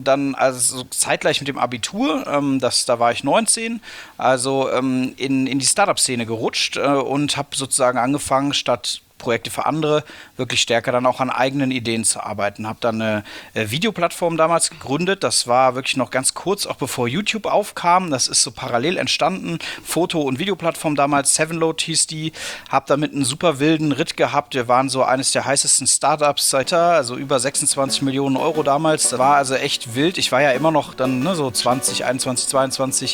Dann also so zeitgleich mit dem Abitur, da war ich 19, also in die Startup-Szene gerutscht und habe sozusagen angefangen, statt Projekte für andere wirklich stärker dann auch an eigenen Ideen zu arbeiten. Habe dann eine Videoplattform damals gegründet. Das war wirklich noch ganz kurz, auch bevor YouTube aufkam. Das ist so parallel entstanden. Foto- und Videoplattform damals, Sevenload hieß die. Habe damit einen super wilden Ritt gehabt. Wir waren so eines der heißesten Startups seither, also über 26 Millionen Euro damals. Das war also echt wild. Ich war ja immer noch dann so 20, 21, 22.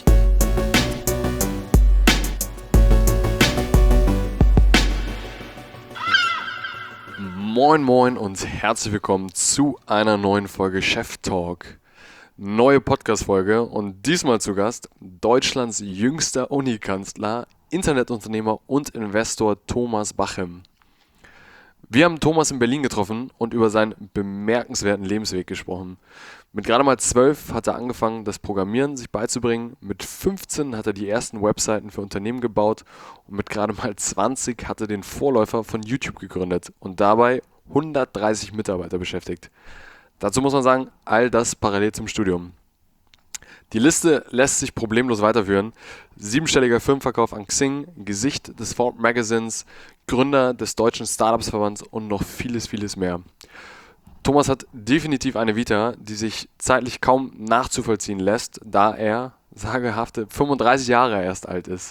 Moin Moin und herzlich willkommen zu einer neuen Folge Chef Talk. Neue Podcast-Folge und diesmal zu Gast Deutschlands jüngster Unikanzler, Internetunternehmer und Investor Thomas Bachem. Wir haben Thomas in Berlin getroffen und über seinen bemerkenswerten Lebensweg gesprochen. Mit gerade mal 12 hat er angefangen, das Programmieren sich beizubringen. Mit 15 hat er die ersten Webseiten für Unternehmen gebaut und mit gerade mal 20 hat er den Vorläufer von YouTube gegründet und dabei 130 Mitarbeiter beschäftigt. Dazu muss man sagen, all das parallel zum Studium. Die Liste lässt sich problemlos weiterführen. 7-stelliger Firmenverkauf an Xing, Gesicht des Forbes Magazins, Gründer des Deutschen Startups-Verbands und noch vieles, vieles mehr. Thomas hat definitiv eine Vita, die sich zeitlich kaum nachzuvollziehen lässt, da er sagehafte 35 Jahre erst alt ist.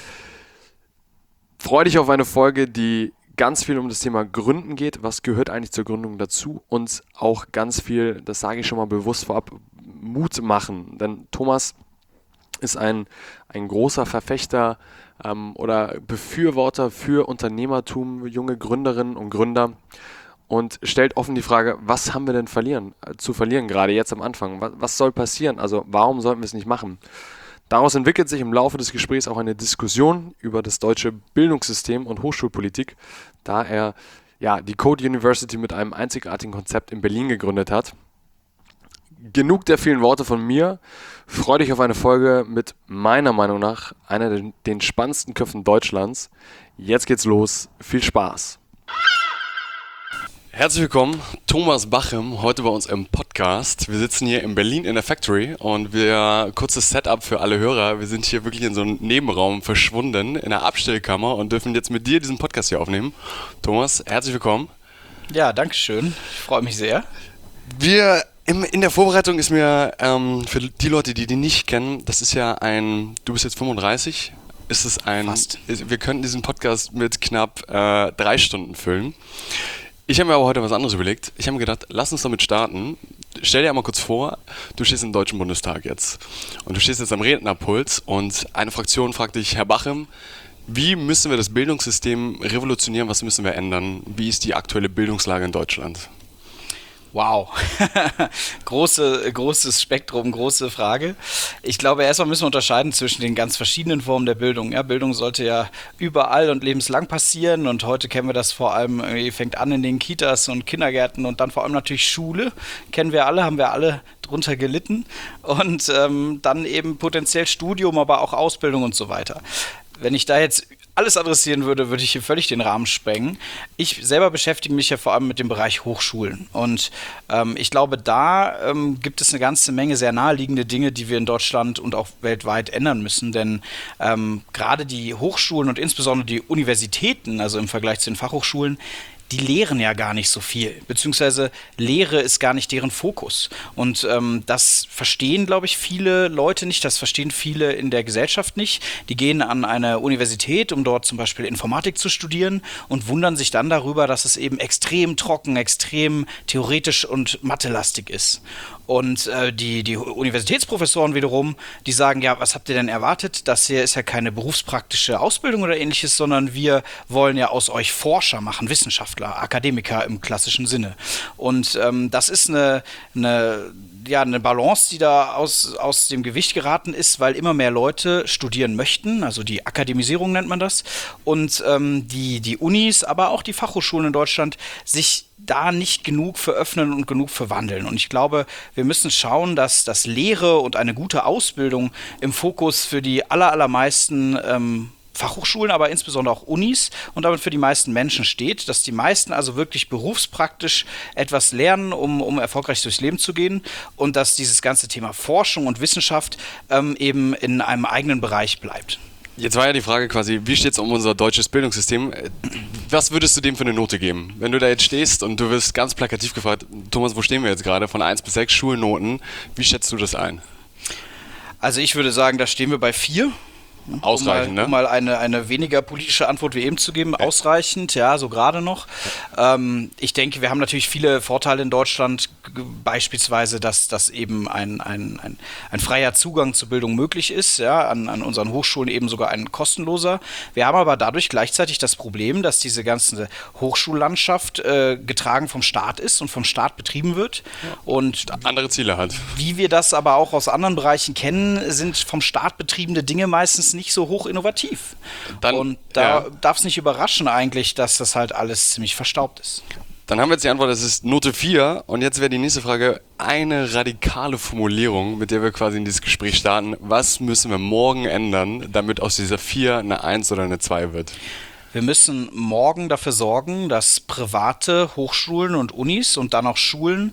Freu dich auf eine Folge, die ganz viel um das Thema Gründen geht. Was gehört eigentlich zur Gründung dazu? Und auch ganz viel, das sage ich schon mal bewusst vorab, Mut machen. Denn Thomas ist ein großer Verfechter oder Befürworter für Unternehmertum, junge Gründerinnen und Gründer und stellt offen die Frage, was haben wir denn zu verlieren, gerade jetzt am Anfang? Was soll passieren? Also warum sollten wir es nicht machen? Daraus entwickelt sich im Laufe des Gesprächs auch eine Diskussion über das deutsche Bildungssystem und Hochschulpolitik, da er die Code University mit einem einzigartigen Konzept in Berlin gegründet hat. Genug der vielen Worte von mir. Freue dich auf eine Folge mit meiner Meinung nach einer den spannendsten Köpfen Deutschlands. Jetzt geht's los. Viel Spaß. Herzlich willkommen, Thomas Bachem, heute bei uns im Podcast. Wir sitzen hier in Berlin in der Factory und kurzes Setup für alle Hörer. Wir sind hier wirklich in so einem Nebenraum verschwunden, in der Abstellkammer und dürfen jetzt mit dir diesen Podcast hier aufnehmen. Thomas, herzlich willkommen. Ja, danke schön. Ich freue mich sehr. In der Vorbereitung ist mir, für die Leute, die nicht kennen, das ist ja du bist jetzt 35, Fast. Wir könnten diesen Podcast mit knapp 3 Stunden füllen. Ich habe mir aber heute was anderes überlegt. Ich habe mir gedacht, lass uns damit starten. Stell dir einmal kurz vor, du stehst im Deutschen Bundestag jetzt. Und du stehst jetzt am Rednerpult und eine Fraktion fragt dich, Herr Bachem, wie müssen wir das Bildungssystem revolutionieren? Was müssen wir ändern? Wie ist die aktuelle Bildungslage in Deutschland? Wow, großes Spektrum, große Frage. Ich glaube, erstmal müssen wir unterscheiden zwischen den ganz verschiedenen Formen der Bildung. Ja, Bildung sollte ja überall und lebenslang passieren und heute kennen wir das vor allem, fängt an in den Kitas und Kindergärten und dann vor allem natürlich Schule. Kennen wir alle, haben wir alle drunter gelitten und dann eben potenziell Studium, aber auch Ausbildung und so weiter. Wenn ich da jetzt alles adressieren würde, würde ich hier völlig den Rahmen sprengen. Ich selber beschäftige mich ja vor allem mit dem Bereich Hochschulen. Und ich glaube, da gibt es eine ganze Menge sehr naheliegende Dinge, die wir in Deutschland und auch weltweit ändern müssen. Denn gerade die Hochschulen und insbesondere die Universitäten, also im Vergleich zu den Fachhochschulen, die lehren ja gar nicht so viel, beziehungsweise Lehre ist gar nicht deren Fokus. Und das verstehen, glaube ich, viele Leute nicht, das verstehen viele in der Gesellschaft nicht. Die gehen an eine Universität, um dort zum Beispiel Informatik zu studieren und wundern sich dann darüber, dass es eben extrem trocken, extrem theoretisch und mathelastig ist. Und die Universitätsprofessoren wiederum, die sagen, ja, was habt ihr denn erwartet? Das hier ist ja keine berufspraktische Ausbildung oder ähnliches, sondern wir wollen ja aus euch Forscher machen, Wissenschaftler, Akademiker im klassischen Sinne. Und das ist eine Balance, die da aus dem Gewicht geraten ist, weil immer mehr Leute studieren möchten, also die Akademisierung nennt man das, und die Unis, aber auch die Fachhochschulen in Deutschland sich da nicht genug für öffnen und genug für wandeln. Und ich glaube, wir müssen schauen, dass das Lehre und eine gute Ausbildung im Fokus für die allermeisten Fachhochschulen, aber insbesondere auch Unis und damit für die meisten Menschen steht, dass die meisten also wirklich berufspraktisch etwas lernen, um erfolgreich durchs Leben zu gehen und dass dieses ganze Thema Forschung und Wissenschaft eben in einem eigenen Bereich bleibt. Jetzt war ja die Frage quasi, wie steht es um unser deutsches Bildungssystem? Was würdest du dem für eine Note geben? Wenn du da jetzt stehst und du wirst ganz plakativ gefragt, Thomas, wo stehen wir jetzt gerade? Von 1 bis 6 Schulnoten, wie schätzt du das ein? Also ich würde sagen, da stehen wir bei 4. Ausreichend, um mal eine weniger politische Antwort wie eben zu geben, ausreichend, ja, so gerade noch. Ich denke, wir haben natürlich viele Vorteile in Deutschland, beispielsweise, dass eben ein freier Zugang zur Bildung möglich ist, ja, an unseren Hochschulen eben sogar ein kostenloser. Wir haben aber dadurch gleichzeitig das Problem, dass diese ganze Hochschullandschaft getragen vom Staat ist und vom Staat betrieben wird. Ja. Und andere Ziele hat. Wie wir das aber auch aus anderen Bereichen kennen, sind vom Staat betriebene Dinge meistens nicht so hoch innovativ. Und da darf es nicht überraschen eigentlich, dass das halt alles ziemlich verstaubt ist. Dann haben wir jetzt die Antwort, das ist Note 4. Und jetzt wäre die nächste Frage eine radikale Formulierung, mit der wir quasi in dieses Gespräch starten. Was müssen wir morgen ändern, damit aus dieser 4 eine 1 oder eine 2 wird? Wir müssen morgen dafür sorgen, dass private Hochschulen und Unis und dann auch Schulen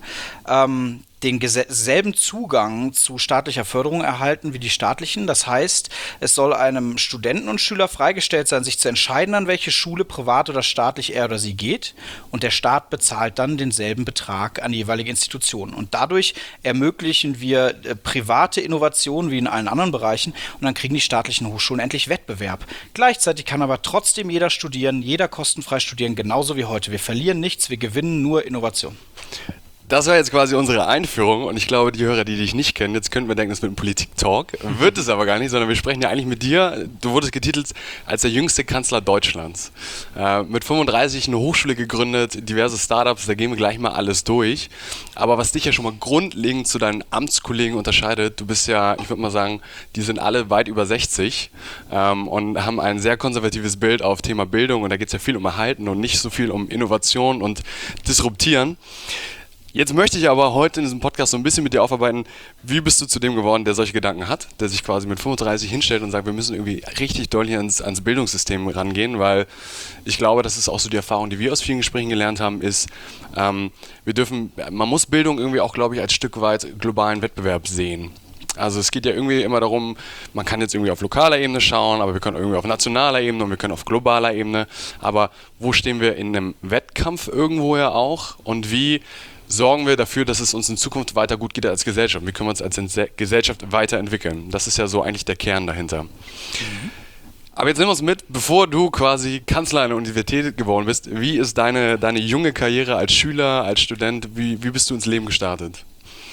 den selben Zugang zu staatlicher Förderung erhalten wie die staatlichen. Das heißt, es soll einem Studenten und Schüler freigestellt sein, sich zu entscheiden, an welche Schule, privat oder staatlich er oder sie geht. Und der Staat bezahlt dann denselben Betrag an die jeweilige Institution. Und dadurch ermöglichen wir private Innovationen wie in allen anderen Bereichen. Und dann kriegen die staatlichen Hochschulen endlich Wettbewerb. Gleichzeitig kann aber trotzdem jeder studieren, jeder kostenfrei studieren, genauso wie heute. Wir verlieren nichts, wir gewinnen nur Innovation. Das war jetzt quasi unsere Einführung und ich glaube, die Hörer, die dich nicht kennen, jetzt könnten wir denken, das wird ein Politik-Talk. Wird es aber gar nicht, sondern wir sprechen ja eigentlich mit dir. Du wurdest getitelt als der jüngste Kanzler Deutschlands. Mit 35 eine Hochschule gegründet, diverse Startups, da gehen wir gleich mal alles durch. Aber was dich ja schon mal grundlegend zu deinen Amtskollegen unterscheidet, du bist ja, ich würde mal sagen, die sind alle weit über 60 und haben ein sehr konservatives Bild auf Thema Bildung und da geht es ja viel um Erhalten und nicht so viel um Innovation und Disruptieren. Jetzt möchte ich aber heute in diesem Podcast so ein bisschen mit dir aufarbeiten, wie bist du zu dem geworden, der solche Gedanken hat, der sich quasi mit 35 hinstellt und sagt, wir müssen irgendwie richtig doll hier ans Bildungssystem rangehen, weil ich glaube, das ist auch so die Erfahrung, die wir aus vielen Gesprächen gelernt haben, ist, man muss Bildung irgendwie auch, glaube ich, als Stück weit globalen Wettbewerb sehen. Also es geht ja irgendwie immer darum, man kann jetzt irgendwie auf lokaler Ebene schauen, aber wir können irgendwie auf nationaler Ebene und wir können auf globaler Ebene, aber wo stehen wir in einem Wettkampf irgendwo ja auch und wie sorgen wir dafür, dass es uns in Zukunft weiter gut geht als Gesellschaft? Wie können wir uns als Gesellschaft weiterentwickeln? Das ist ja so eigentlich der Kern dahinter. Aber jetzt nimm uns mit, bevor du quasi Kanzler einer Universität geworden bist, wie ist deine junge Karriere als Schüler, als Student, wie bist du ins Leben gestartet?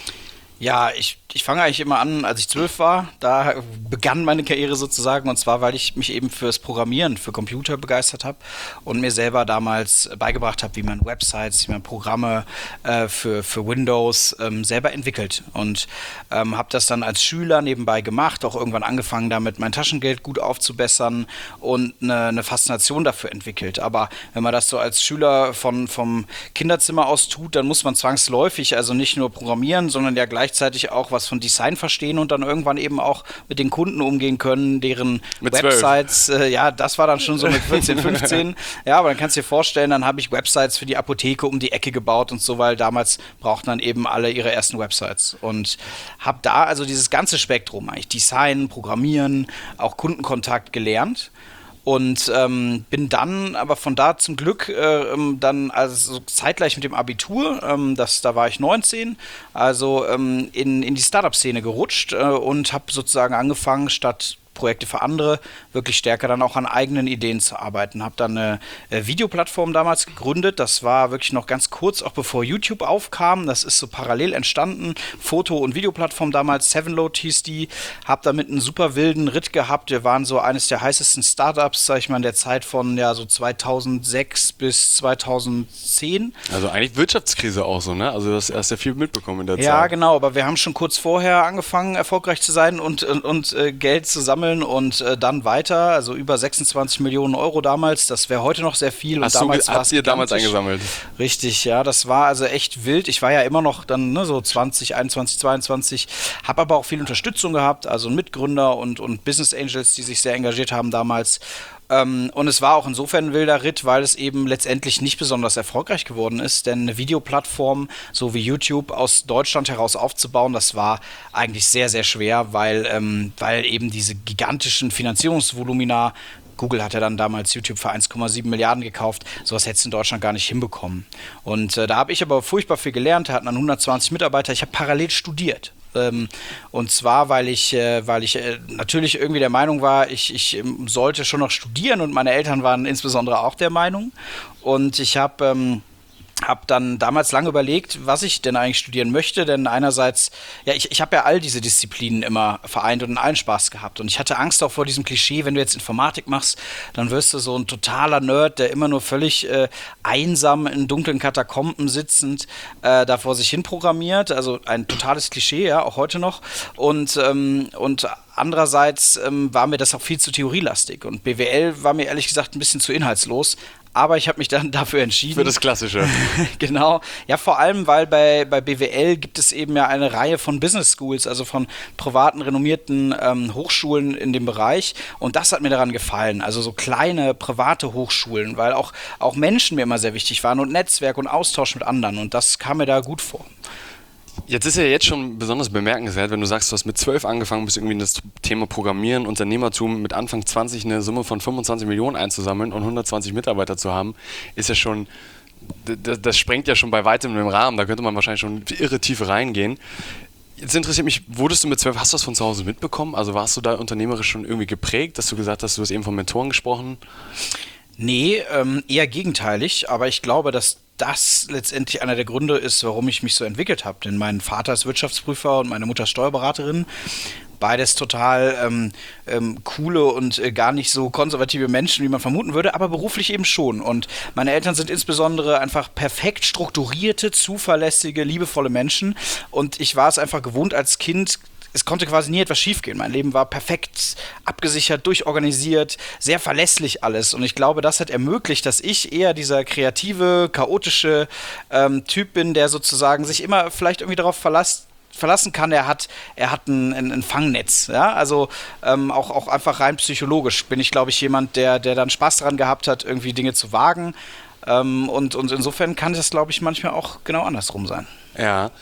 Ja, ich fange eigentlich immer an, als ich 12 war. Da begann meine Karriere sozusagen. Und zwar, weil ich mich eben fürs Programmieren, für Computer begeistert habe und mir selber damals beigebracht habe, wie man Websites, wie man Programme für Windows selber entwickelt. Und habe das dann als Schüler nebenbei gemacht, auch irgendwann angefangen, damit mein Taschengeld gut aufzubessern und eine Faszination dafür entwickelt. Aber wenn man das so als Schüler vom Kinderzimmer aus tut, dann muss man zwangsläufig also nicht nur programmieren, sondern ja gleichzeitig auch was von Design verstehen und dann irgendwann eben auch mit den Kunden umgehen können, deren mit Websites, das war dann schon so mit 14, 15. Ja, aber dann kannst du dir vorstellen, dann habe ich Websites für die Apotheke um die Ecke gebaut und so, weil damals brauchten dann eben alle ihre ersten Websites. Und habe da also dieses ganze Spektrum, eigentlich Design, Programmieren, auch Kundenkontakt gelernt. Und bin dann aber von da zum Glück dann also so zeitgleich mit dem Abitur, da war ich 19, also in die Startup-Szene gerutscht und habe sozusagen angefangen, statt Projekte für andere, wirklich stärker dann auch an eigenen Ideen zu arbeiten. Habe dann eine Videoplattform damals gegründet. Das war wirklich noch ganz kurz, auch bevor YouTube aufkam. Das ist so parallel entstanden. Foto- und Videoplattform damals, Sevenload hieß die. Habe damit einen super wilden Ritt gehabt. Wir waren so eines der heißesten Startups, sag ich mal, in der Zeit von so 2006 bis 2010. Also eigentlich Wirtschaftskrise auch so, ne? Also das hast ja viel mitbekommen in der Zeit. Ja, genau. Aber wir haben schon kurz vorher angefangen, erfolgreich zu sein und Geld zu sammeln sammeln und dann weiter, also über 26 Millionen Euro damals, das wäre heute noch sehr viel. Habt ihr damals eingesammelt? Richtig, ja, das war also echt wild. Ich war ja immer noch dann so 2021, 22, habe aber auch viel Unterstützung gehabt, also Mitgründer und Business Angels, die sich sehr engagiert haben damals. Und es war auch insofern ein wilder Ritt, weil es eben letztendlich nicht besonders erfolgreich geworden ist, denn eine Videoplattform so wie YouTube aus Deutschland heraus aufzubauen, das war eigentlich sehr, sehr schwer, weil eben diese gigantischen Finanzierungsvolumina, Google hat ja dann damals YouTube für 1,7 Milliarden gekauft. Sowas hättest du in Deutschland gar nicht hinbekommen. Und da habe ich aber furchtbar viel gelernt. Wir hatten dann 120 Mitarbeiter. Ich habe parallel studiert. Und zwar, weil ich natürlich irgendwie der Meinung war, ich sollte schon noch studieren und meine Eltern waren insbesondere auch der Meinung. Und ich habe dann damals lange überlegt, was ich denn eigentlich studieren möchte, denn einerseits, ja, ich habe ja all diese Disziplinen immer vereint und in allen Spaß gehabt und ich hatte Angst auch vor diesem Klischee, wenn du jetzt Informatik machst, dann wirst du so ein totaler Nerd, der immer nur völlig einsam in dunklen Katakomben sitzend da vor sich hin programmiert, also ein totales Klischee, ja, auch heute noch und andererseits war mir das auch viel zu theorielastig und BWL war mir ehrlich gesagt ein bisschen zu inhaltslos. Aber ich habe mich dann dafür entschieden. Für das Klassische. Genau. Ja, vor allem, weil bei BWL gibt es eben ja eine Reihe von Business Schools, also von privaten, renommierten Hochschulen in dem Bereich. Und das hat mir daran gefallen. Also so kleine, private Hochschulen, weil auch Menschen mir immer sehr wichtig waren und Netzwerk und Austausch mit anderen. Und das kam mir da gut vor. Jetzt ist ja jetzt schon besonders bemerkenswert, wenn du sagst, du hast mit 12 angefangen, bist irgendwie in das Thema Programmieren, Unternehmertum mit Anfang 20 eine Summe von 25 Millionen einzusammeln und 120 Mitarbeiter zu haben, ist ja schon, das sprengt ja schon bei weitem den Rahmen, da könnte man wahrscheinlich schon irre tief reingehen. Jetzt interessiert mich, wurdest du mit 12, hast du das von zu Hause mitbekommen? Also warst du da unternehmerisch schon irgendwie geprägt, dass du gesagt hast, du hast eben von Mentoren gesprochen? Nee, eher gegenteilig, aber ich glaube, dass das letztendlich einer der Gründe ist, warum ich mich so entwickelt habe. Denn mein Vater ist Wirtschaftsprüfer und meine Mutter ist Steuerberaterin. Beides total coole und gar nicht so konservative Menschen, wie man vermuten würde, aber beruflich eben schon. Und meine Eltern sind insbesondere einfach perfekt strukturierte, zuverlässige, liebevolle Menschen. Und ich war es einfach gewohnt als Kind. Es konnte quasi nie etwas schiefgehen. Mein Leben war perfekt abgesichert, durchorganisiert, sehr verlässlich alles. Und ich glaube, das hat ermöglicht, dass ich eher dieser kreative, chaotische Typ bin, der sozusagen sich immer vielleicht irgendwie darauf verlassen kann, er hat ein Fangnetz. Ja? Also auch einfach rein psychologisch bin ich, glaube ich, jemand, der dann Spaß daran gehabt hat, irgendwie Dinge zu wagen. Und insofern kann das, glaube ich, manchmal auch genau andersrum sein. Ja.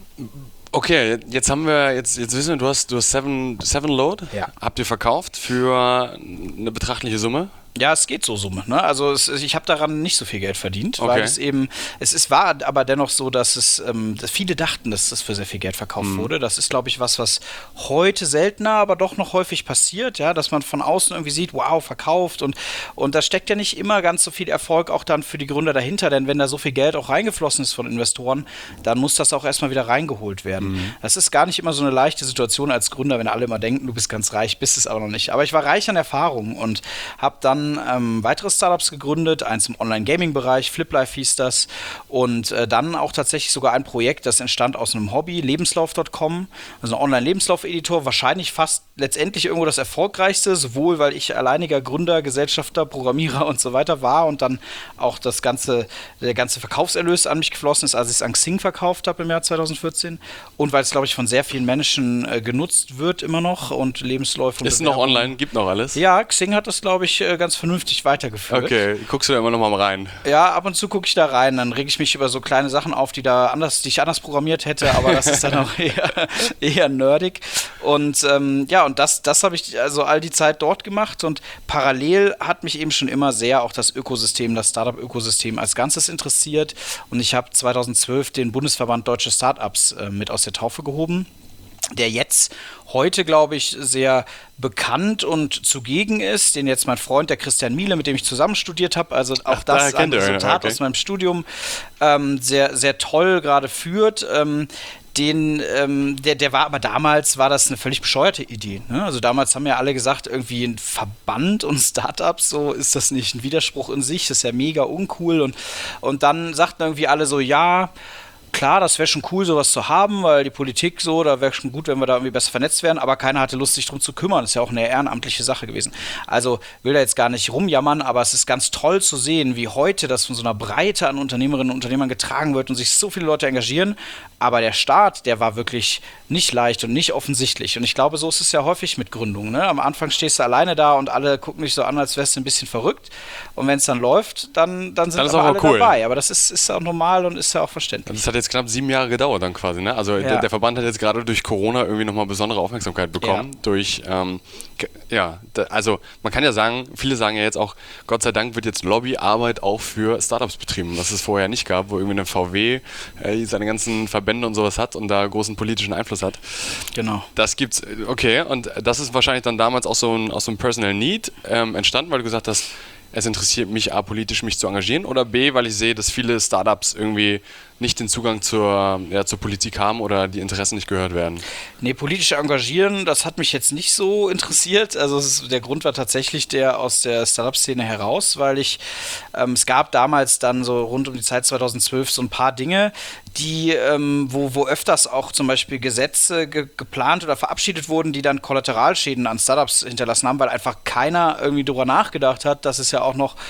Okay, jetzt wissen wir, du hast Seven Load. Ja. Habt ihr verkauft für eine betrachtliche Summe? Ja, es geht so Summe. Ne? Also ich habe daran nicht so viel Geld verdient, okay. Weil es war aber dennoch so, dass viele dachten, dass das für sehr viel Geld verkauft wurde. Das ist, glaube ich, was heute seltener, aber doch noch häufig passiert, ja, dass man von außen irgendwie sieht, wow, verkauft und da steckt ja nicht immer ganz so viel Erfolg auch dann für die Gründer dahinter, denn wenn da so viel Geld auch reingeflossen ist von Investoren, dann muss das auch erstmal wieder reingeholt werden. Das ist gar nicht immer so eine leichte Situation als Gründer, wenn alle immer denken, du bist ganz reich, bist es aber noch nicht. Aber ich war reich an Erfahrung und habe dann weitere Startups gegründet, eins im Online-Gaming-Bereich, FlipLife hieß das und dann auch tatsächlich sogar ein Projekt, das entstand aus einem Hobby, Lebenslauf.com, also ein Online-Lebenslauf-Editor, wahrscheinlich fast letztendlich irgendwo das erfolgreichste, sowohl weil ich alleiniger Gründer, Gesellschafter, Programmierer und so weiter war und dann auch der ganze Verkaufserlös an mich geflossen ist, als ich es an Xing verkauft habe im Jahr 2014 und weil es, glaube ich, von sehr vielen Menschen genutzt wird immer noch und Lebensläufe. Ist noch online, gibt noch alles? Ja, Xing hat das, glaube ich, ganz vernünftig weitergeführt. Okay, guckst du da immer noch mal rein? Ja, ab und zu gucke ich da rein, dann rege ich mich über so kleine Sachen auf, die ich anders programmiert hätte, aber das ist dann auch eher nerdig. Und und das habe ich also all die Zeit dort gemacht und parallel hat mich eben schon immer sehr auch das Ökosystem, das Startup-Ökosystem als Ganzes interessiert und ich habe 2012 den Bundesverband Deutsche Startups mit aus der Taufe gehoben, der jetzt heute, glaube ich, sehr bekannt und zugegen ist, den jetzt mein Freund, der Christian Miele, mit dem ich zusammen studiert habe, also auch das ein Resultat aus meinem Studium, sehr, sehr toll gerade führt. Der war aber damals, war das eine völlig bescheuerte Idee. Ne? Also damals haben ja alle gesagt, irgendwie ein Verband und Startups, so ist das nicht ein Widerspruch in sich, das ist ja mega uncool und dann sagten irgendwie alle so, ja, klar, das wäre schon cool, sowas zu haben, weil die Politik so, da wäre schon gut, wenn wir da irgendwie besser vernetzt wären, aber keiner hatte Lust, sich drum zu kümmern. Das ist ja auch eine ehrenamtliche Sache gewesen. Also will da jetzt gar nicht rumjammern, aber es ist ganz toll zu sehen, wie heute das von so einer Breite an Unternehmerinnen und Unternehmern getragen wird und sich so viele Leute engagieren. Aber der Start, der war wirklich nicht leicht und nicht offensichtlich. Und ich glaube, so ist es ja häufig mit Gründungen. Ne? Am Anfang stehst du alleine da und alle gucken dich so an, als wärst du ein bisschen verrückt. Und wenn es dann läuft, dann sind aber alle cool. dabei. Aber das ist auch normal und ist ja auch verständlich. Das hat jetzt knapp 7 Jahre gedauert dann quasi, ne? Also der Verband hat jetzt gerade durch Corona irgendwie nochmal besondere Aufmerksamkeit bekommen. Durch, also man kann ja sagen, viele sagen ja jetzt auch, Gott sei Dank wird jetzt Lobbyarbeit auch für Startups betrieben, was es vorher nicht gab, wo irgendwie eine VW seine ganzen Verbände und sowas hat und da großen politischen Einfluss hat. Genau. Das gibt's, okay, und das ist wahrscheinlich dann damals aus so einem Personal Need entstanden, weil du gesagt hast, es interessiert mich A, politisch mich zu engagieren oder B, weil ich sehe, dass viele Startups irgendwie nicht den Zugang zur Politik haben oder die Interessen nicht gehört werden. Nee, politisch engagieren, das hat mich jetzt nicht so interessiert. Also der Grund war tatsächlich der aus der Startup-Szene heraus, weil es gab damals dann so rund um die Zeit 2012 so ein paar Dinge, die, wo öfters auch zum Beispiel Gesetze geplant oder verabschiedet wurden, die dann Kollateralschäden an Startups hinterlassen haben, weil einfach keiner irgendwie drüber nachgedacht hat, dass es ja auch noch,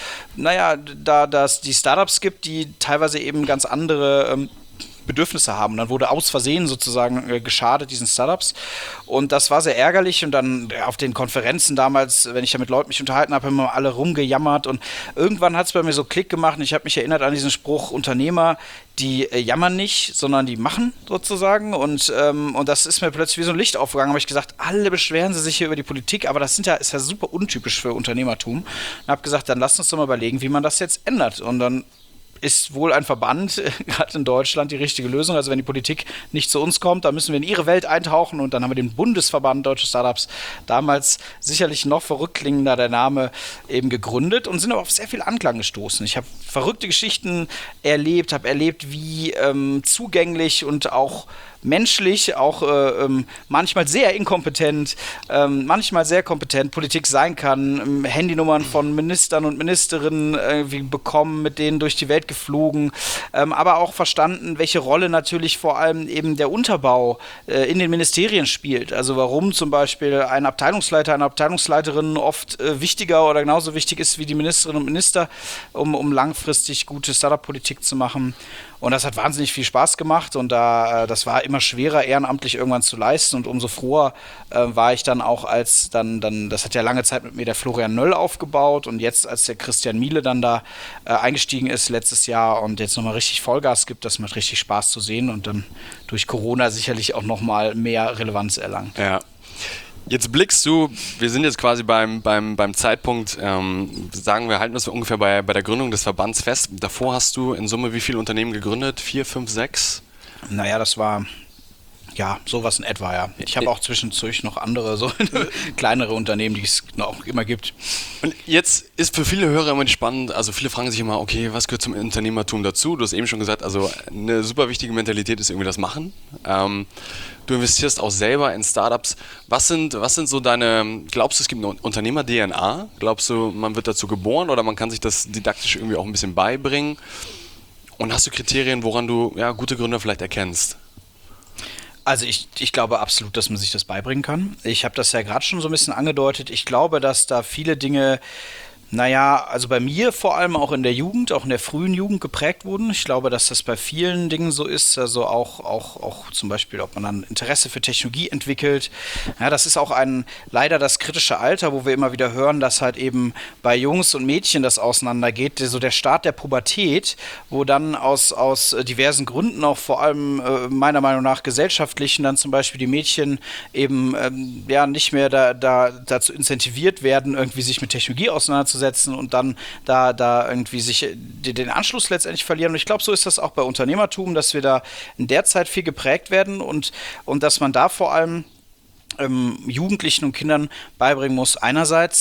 da es die Startups gibt, die teilweise eben ganz andere Bedürfnisse haben. Und dann wurde aus Versehen sozusagen geschadet diesen Startups. Und das war sehr ärgerlich. Und dann auf den Konferenzen damals, wenn ich da mit Leuten mich unterhalten habe, haben immer alle rumgejammert. Und irgendwann hat es bei mir so Klick gemacht. Und ich habe mich erinnert an diesen Spruch, Unternehmer, die jammern nicht, sondern die machen sozusagen. Und das ist mir plötzlich wie so ein Licht aufgegangen. Habe ich gesagt, alle beschweren sie sich hier über die Politik, aber das ist ja super untypisch für Unternehmertum. Und habe gesagt, dann lasst uns doch mal überlegen, wie man das jetzt ändert. Und dann ist wohl ein Verband, gerade in Deutschland, die richtige Lösung. Also wenn die Politik nicht zu uns kommt, dann müssen wir in ihre Welt eintauchen und dann haben wir den Bundesverband Deutsche Startups, damals sicherlich noch verrückt klingender der Name, eben gegründet und sind aber auf sehr viel Anklang gestoßen. Ich habe verrückte Geschichten erlebt, habe erlebt, wie zugänglich und auch menschlich, auch manchmal sehr inkompetent, manchmal sehr kompetent Politik sein kann, Handynummern von Ministern und Ministerinnen irgendwie bekommen, mit denen durch die Welt geflogen, aber auch verstanden, welche Rolle natürlich vor allem eben der Unterbau in den Ministerien spielt. Also warum zum Beispiel ein Abteilungsleiter, eine Abteilungsleiterin oft wichtiger oder genauso wichtig ist wie die Ministerinnen und Minister, um langfristig gute Startup-Politik zu machen. Und das hat wahnsinnig viel Spaß gemacht und das war immer schwerer, ehrenamtlich irgendwann zu leisten und umso froher war ich dann auch, als dann, das hat ja lange Zeit mit mir der Florian Nöll aufgebaut und jetzt, als der Christian Miele dann da eingestiegen ist letztes Jahr und jetzt nochmal richtig Vollgas gibt, das macht richtig Spaß zu sehen und dann durch Corona sicherlich auch nochmal mehr Relevanz erlangt. Ja. Jetzt blickst du, wir sind jetzt quasi beim Zeitpunkt, sagen wir, halten wir ungefähr bei der Gründung des Verbands fest. Davor hast du in Summe wie viele Unternehmen gegründet? 4, 5, 6? Naja, das war sowas in etwa, ja. Ich habe auch zwischendurch noch andere, so kleinere Unternehmen, die es noch immer gibt. Und jetzt ist für viele Hörer immer spannend, also viele fragen sich immer, okay, was gehört zum Unternehmertum dazu? Du hast eben schon gesagt, also eine super wichtige Mentalität ist irgendwie das Machen. Du investierst auch selber in Startups. Was sind so glaubst du, es gibt eine Unternehmer-DNA? Glaubst du, man wird dazu geboren oder man kann sich das didaktisch irgendwie auch ein bisschen beibringen? Und hast du Kriterien, woran du gute Gründer vielleicht erkennst? Also ich glaube absolut, dass man sich das beibringen kann. Ich habe das ja gerade schon so ein bisschen angedeutet. Ich glaube, dass da viele Dinge, also bei mir vor allem auch in der Jugend, auch in der frühen Jugend geprägt wurden. Ich glaube, dass das bei vielen Dingen so ist, also auch zum Beispiel, ob man dann Interesse für Technologie entwickelt. Ja, das ist auch leider das kritische Alter, wo wir immer wieder hören, dass halt eben bei Jungs und Mädchen das auseinandergeht, so der Start der Pubertät, wo dann aus diversen Gründen, auch vor allem meiner Meinung nach gesellschaftlichen, dann zum Beispiel die Mädchen eben nicht mehr dazu incentiviert werden, irgendwie sich mit Technologie auseinanderzusetzen und dann da irgendwie sich den Anschluss letztendlich verlieren. Und ich glaube, so ist das auch bei Unternehmertum, dass wir da in der Zeit viel geprägt werden und dass man da vor allem Jugendlichen und Kindern beibringen muss, einerseits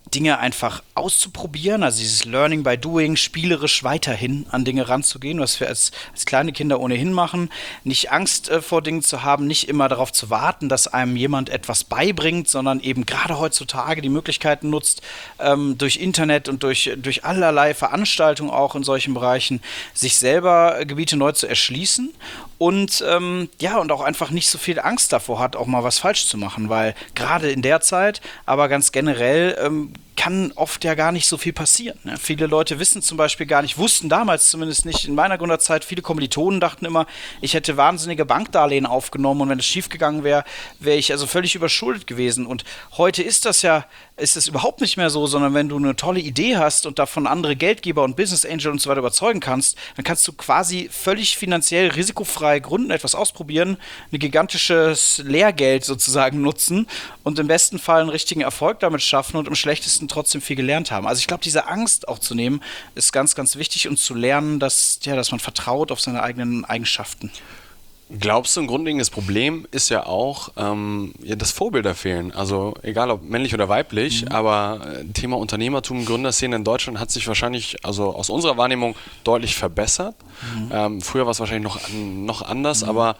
Dinge einfach auszuprobieren, also dieses Learning by Doing, spielerisch weiterhin an Dinge ranzugehen, was wir als kleine Kinder ohnehin machen, nicht Angst vor Dingen zu haben, nicht immer darauf zu warten, dass einem jemand etwas beibringt, sondern eben gerade heutzutage die Möglichkeiten nutzt, durch Internet und durch allerlei Veranstaltungen auch in solchen Bereichen, sich selber Gebiete neu zu erschließen und und auch einfach nicht so viel Angst davor hat, auch mal was falsch zu machen, weil gerade in der Zeit, aber ganz generell kann oft ja gar nicht so viel passieren. Ne? Viele Leute wussten damals zumindest nicht, in meiner Gründerzeit, viele Kommilitonen dachten immer, ich hätte wahnsinnige Bankdarlehen aufgenommen und wenn es schiefgegangen wäre, wäre ich also völlig überschuldet gewesen. Und heute ist das überhaupt nicht mehr so, sondern wenn du eine tolle Idee hast und davon andere Geldgeber und Business Angel und so weiter überzeugen kannst, dann kannst du quasi völlig finanziell risikofrei gründen, etwas ausprobieren, ein gigantisches Lehrgeld sozusagen nutzen und im besten Fall einen richtigen Erfolg damit schaffen und im schlechtesten trotzdem viel gelernt haben. Also ich glaube, diese Angst auch zu nehmen, ist ganz, ganz wichtig und zu lernen, dass man vertraut auf seine eigenen Eigenschaften. Glaubst du, ein grundlegendes Problem ist ja auch, dass Vorbilder fehlen. Also egal ob männlich oder weiblich, aber Thema Unternehmertum, Gründerszene in Deutschland hat sich wahrscheinlich, also aus unserer Wahrnehmung, deutlich verbessert. Früher war es wahrscheinlich noch anders, aber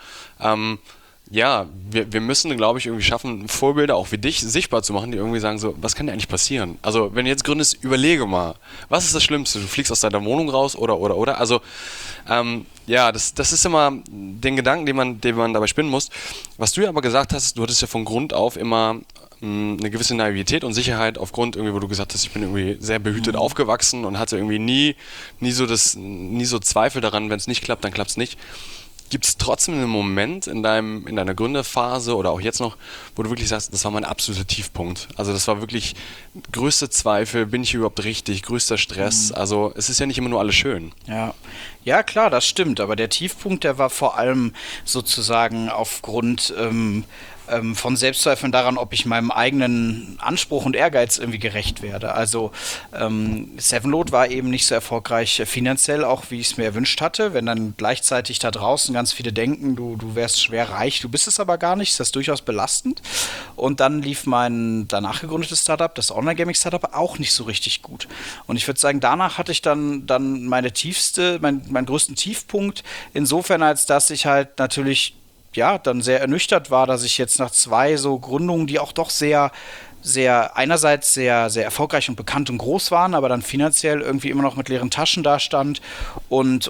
wir müssen, glaube ich, irgendwie schaffen, Vorbilder auch wie dich sichtbar zu machen, die irgendwie sagen so, was kann dir eigentlich passieren? Also wenn du jetzt gründest, überlege mal, was ist das Schlimmste? Du fliegst aus deiner Wohnung raus oder? Also das ist immer den Gedanken, den man dabei spinnen muss. Was du ja aber gesagt hast, du hattest ja von Grund auf immer eine gewisse Naivität und Sicherheit aufgrund irgendwie, wo du gesagt hast, ich bin irgendwie sehr behütet aufgewachsen und hatte irgendwie nie so Zweifel daran, wenn es nicht klappt, dann klappt es nicht. Gibt es trotzdem einen Moment in deiner Gründerphase oder auch jetzt noch, wo du wirklich sagst, das war mein absoluter Tiefpunkt? Also das war wirklich größte Zweifel, bin ich überhaupt richtig, größter Stress. Also es ist ja nicht immer nur alles schön. Ja, klar, das stimmt. Aber der Tiefpunkt, der war vor allem sozusagen aufgrund von Selbstzweifeln daran, ob ich meinem eigenen Anspruch und Ehrgeiz irgendwie gerecht werde. Also Sevenload war eben nicht so erfolgreich finanziell, auch wie ich es mir erwünscht hatte. Wenn dann gleichzeitig da draußen ganz viele denken, du wärst schwer reich, du bist es aber gar nicht, ist das durchaus belastend. Und dann lief mein danach gegründetes Startup, das Online-Gaming-Startup, auch nicht so richtig gut. Und ich würde sagen, danach hatte ich dann meinen größten Tiefpunkt, insofern als dass ich halt natürlich dann sehr ernüchtert war, dass ich jetzt nach 2 so Gründungen, die auch doch einerseits sehr, sehr erfolgreich und bekannt und groß waren, aber dann finanziell irgendwie immer noch mit leeren Taschen dastand und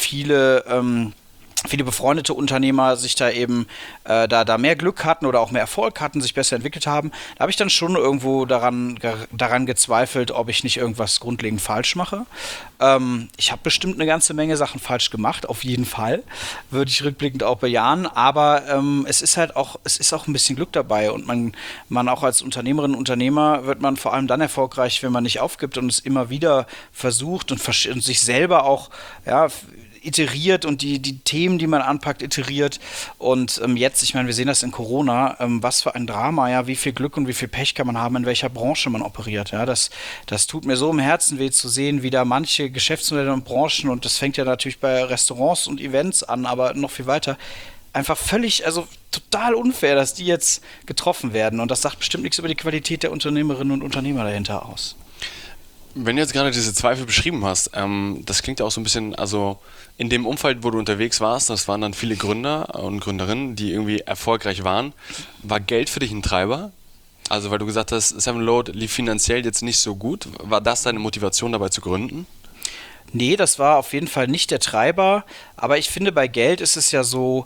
viele befreundete Unternehmer sich da eben da mehr Glück hatten oder auch mehr Erfolg hatten, sich besser entwickelt haben. Da habe ich dann schon irgendwo daran gezweifelt, ob ich nicht irgendwas grundlegend falsch mache. Ich habe bestimmt eine ganze Menge Sachen falsch gemacht, auf jeden Fall. Würde ich rückblickend auch bejahen. Aber es ist auch ein bisschen Glück dabei. Und man auch als Unternehmerin und Unternehmer wird man vor allem dann erfolgreich, wenn man nicht aufgibt und es immer wieder versucht und sich selber auch iteriert und die Themen, die man anpackt, iteriert. Und jetzt, ich meine, wir sehen das in Corona, was für ein Drama, wie viel Glück und wie viel Pech kann man haben, in welcher Branche man operiert. Ja, das tut mir so im Herzen weh zu sehen, wie da manche Geschäftsmodelle und Branchen, und das fängt ja natürlich bei Restaurants und Events an, aber noch viel weiter, einfach total unfair, dass die jetzt getroffen werden. Und das sagt bestimmt nichts über die Qualität der Unternehmerinnen und Unternehmer dahinter aus. Wenn du jetzt gerade diese Zweifel beschrieben hast, das klingt ja auch so ein bisschen, also in dem Umfeld, wo du unterwegs warst, das waren dann viele Gründer und Gründerinnen, die irgendwie erfolgreich waren. War Geld für dich ein Treiber? Also weil du gesagt hast, Sevenload lief finanziell jetzt nicht so gut. War das deine Motivation dabei zu gründen? Nee, das war auf jeden Fall nicht der Treiber. Aber ich finde, bei Geld ist es ja so,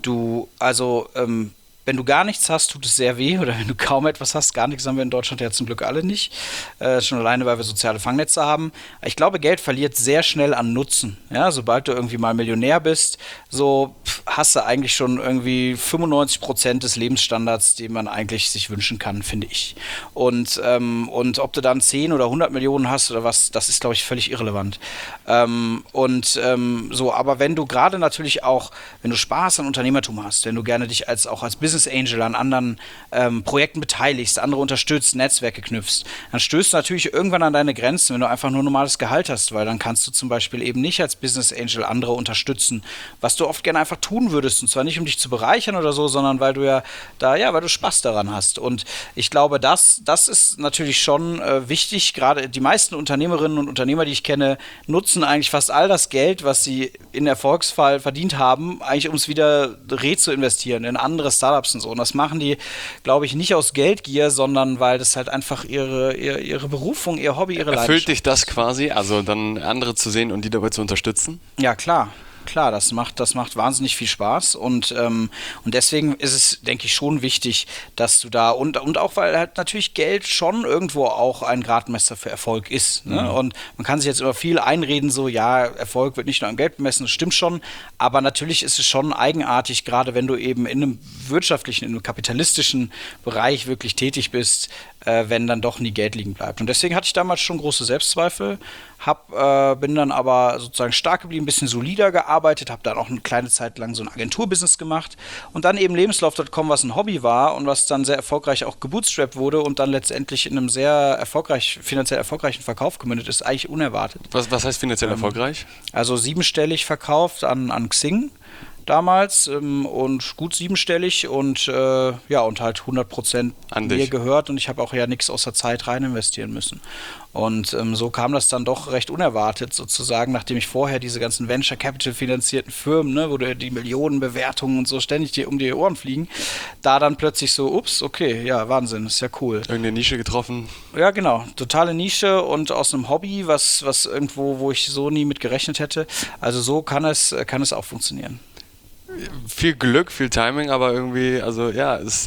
wenn du gar nichts hast, tut es sehr weh. Oder wenn du kaum etwas hast, gar nichts haben wir in Deutschland ja zum Glück alle nicht. Schon alleine, weil wir soziale Fangnetze haben. Ich glaube, Geld verliert sehr schnell an Nutzen. Ja, sobald du irgendwie mal Millionär bist, so hast du eigentlich schon irgendwie 95% des Lebensstandards, den man eigentlich sich wünschen kann, finde ich. Und ob du dann 10 oder 100 Millionen hast oder was, das ist, glaube ich, völlig irrelevant. Aber wenn du gerade natürlich auch, wenn du Spaß an Unternehmertum hast, wenn du gerne dich auch als Business Angel an anderen Projekten beteiligst, andere unterstützt, Netzwerke knüpfst, dann stößt du natürlich irgendwann an deine Grenzen, wenn du einfach nur normales Gehalt hast, weil dann kannst du zum Beispiel eben nicht als Business Angel andere unterstützen, was du oft gerne einfach tun würdest, und zwar nicht, um dich zu bereichern oder so, sondern weil du weil du Spaß daran hast. Und ich glaube, das ist natürlich schon wichtig. Gerade die meisten Unternehmerinnen und Unternehmer, die ich kenne, nutzen eigentlich fast all das Geld, was sie in Erfolgsfall verdient haben, eigentlich um es wieder zu investieren in andere Startups und so. Und das machen die, glaube ich, nicht aus Geldgier, sondern weil das halt einfach ihre Berufung, ihr Hobby, ihre Leidenschaft ist. Erfüllt dich das quasi, also dann andere zu sehen und die dabei zu unterstützen? Ja, klar. Klar, das macht wahnsinnig viel Spaß und deswegen ist es, denke ich, schon wichtig, dass du da und auch, weil halt natürlich Geld schon irgendwo auch ein Gradmesser für Erfolg ist. Ne? Und man kann sich jetzt immer viel einreden, so, ja, Erfolg wird nicht nur am Geld bemessen, das stimmt schon, aber natürlich ist es schon eigenartig, gerade wenn du eben in einem wirtschaftlichen, in einem kapitalistischen Bereich wirklich tätig bist, wenn dann doch nie Geld liegen bleibt. Und deswegen hatte ich damals schon große Selbstzweifel, bin dann aber sozusagen stark geblieben, ein bisschen solider gearbeitet, habe dann auch eine kleine Zeit lang so ein Agenturbusiness gemacht und dann eben Lebenslauf.com, was ein Hobby war und was dann sehr erfolgreich auch gebootstrapped wurde und dann letztendlich in einem sehr finanziell erfolgreichen Verkauf gemündet ist, eigentlich unerwartet. Was heißt finanziell erfolgreich? Also 7-stellig verkauft an Xing damals und gut 7-stellig und und halt 100% mir gehört und ich habe auch ja nichts außer Zeit rein investieren müssen. Und so kam das dann doch recht unerwartet sozusagen, nachdem ich vorher diese ganzen Venture Capital finanzierten Firmen, ne, wo die Millionenbewertungen und so ständig dir um die Ohren fliegen, da dann plötzlich so, ups, okay, ja, Wahnsinn, ist ja cool. Irgendeine Nische getroffen? Ja, genau, totale Nische und aus einem Hobby, was irgendwo, wo ich so nie mit gerechnet hätte. Also so kann es auch funktionieren. Viel Glück, viel Timing, aber irgendwie, also ja, ist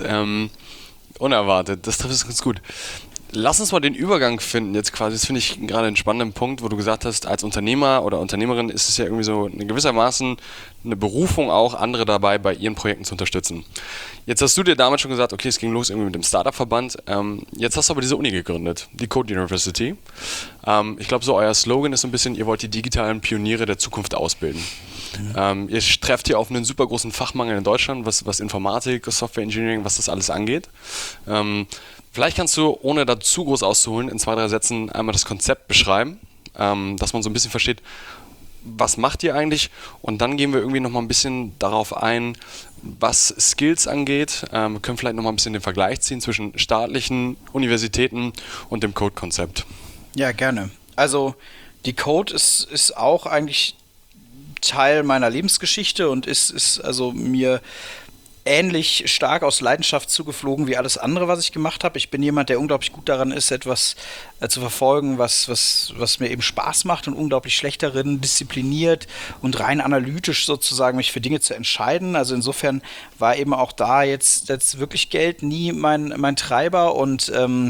unerwartet. Das trifft es ganz gut. Lass uns mal den Übergang finden jetzt quasi. Das finde ich gerade einen spannenden Punkt, wo du gesagt hast, als Unternehmer oder Unternehmerin ist es ja irgendwie so gewissermaßen eine Berufung auch, andere dabei bei ihren Projekten zu unterstützen. Jetzt hast du dir damals schon gesagt, okay, es ging los irgendwie mit dem Startup-Verband. Jetzt hast du aber diese Uni gegründet, die Code University. Ich glaube, so euer Slogan ist so ein bisschen, ihr wollt die digitalen Pioniere der Zukunft ausbilden. Ihr trefft hier auf einen super großen Fachmangel in Deutschland, was Informatik, Software Engineering, was das alles angeht. Vielleicht kannst du, ohne da zu groß auszuholen, in 2, 3 Sätzen einmal das Konzept beschreiben, dass man so ein bisschen versteht, was macht ihr eigentlich? Und dann gehen wir irgendwie nochmal ein bisschen darauf ein, was Skills angeht. Wir können vielleicht nochmal ein bisschen den Vergleich ziehen zwischen staatlichen Universitäten und dem Code-Konzept. Ja, gerne. Also die Code ist auch eigentlich Teil meiner Lebensgeschichte und ist also mir ähnlich stark aus Leidenschaft zugeflogen wie alles andere, was ich gemacht habe. Ich bin jemand, der unglaublich gut daran ist, etwas zu verfolgen, was mir eben Spaß macht und unglaublich schlecht darin, diszipliniert und rein analytisch sozusagen mich für Dinge zu entscheiden. Also insofern war eben auch da jetzt wirklich Geld nie mein Treiber und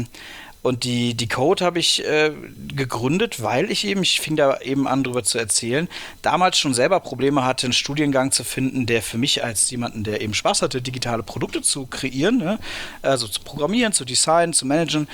die Code habe ich gegründet, weil ich fing da eben an, drüber zu erzählen, damals schon selber Probleme hatte, einen Studiengang zu finden, der für mich als jemanden, der eben Spaß hatte, digitale Produkte zu kreieren, ne? Also zu programmieren, zu designen, zu managen,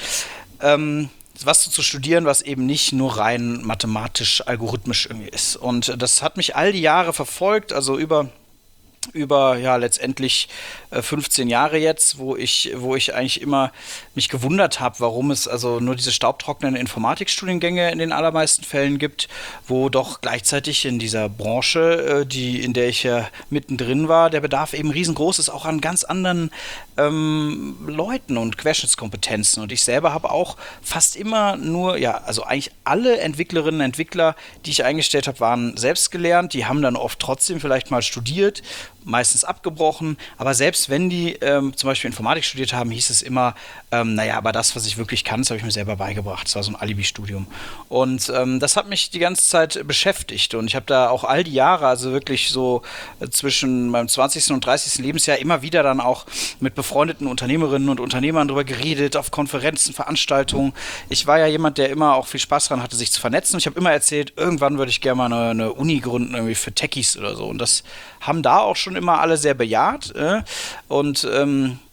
was zu studieren, was eben nicht nur rein mathematisch, algorithmisch irgendwie ist. Und das hat mich all die Jahre verfolgt, also über letztendlich 15 Jahre jetzt, wo ich eigentlich immer mich gewundert habe, warum es also nur diese staubtrockenen Informatikstudiengänge in den allermeisten Fällen gibt, wo doch gleichzeitig in dieser Branche, in der ich ja mittendrin war, der Bedarf eben riesengroß ist, auch an ganz anderen Leuten und Querschnittskompetenzen. Und ich selber habe auch fast immer nur, also eigentlich alle Entwicklerinnen und Entwickler, die ich eingestellt habe, waren selbst gelernt. Die haben dann oft trotzdem vielleicht mal studiert, meistens abgebrochen, aber selbst wenn die zum Beispiel Informatik studiert haben, hieß es immer, aber das, was ich wirklich kann, das habe ich mir selber beigebracht. Das war so ein Alibi-Studium. Und das hat mich die ganze Zeit beschäftigt und ich habe da auch all die Jahre, also wirklich so zwischen meinem 20. und 30. Lebensjahr immer wieder dann auch mit befreundeten Unternehmerinnen und Unternehmern drüber geredet, auf Konferenzen, Veranstaltungen. Ich war ja jemand, der immer auch viel Spaß daran hatte, sich zu vernetzen. Ich habe immer erzählt, irgendwann würde ich gerne mal eine Uni gründen, irgendwie für Techies oder so. Und das haben da auch schon immer alle sehr bejaht. Und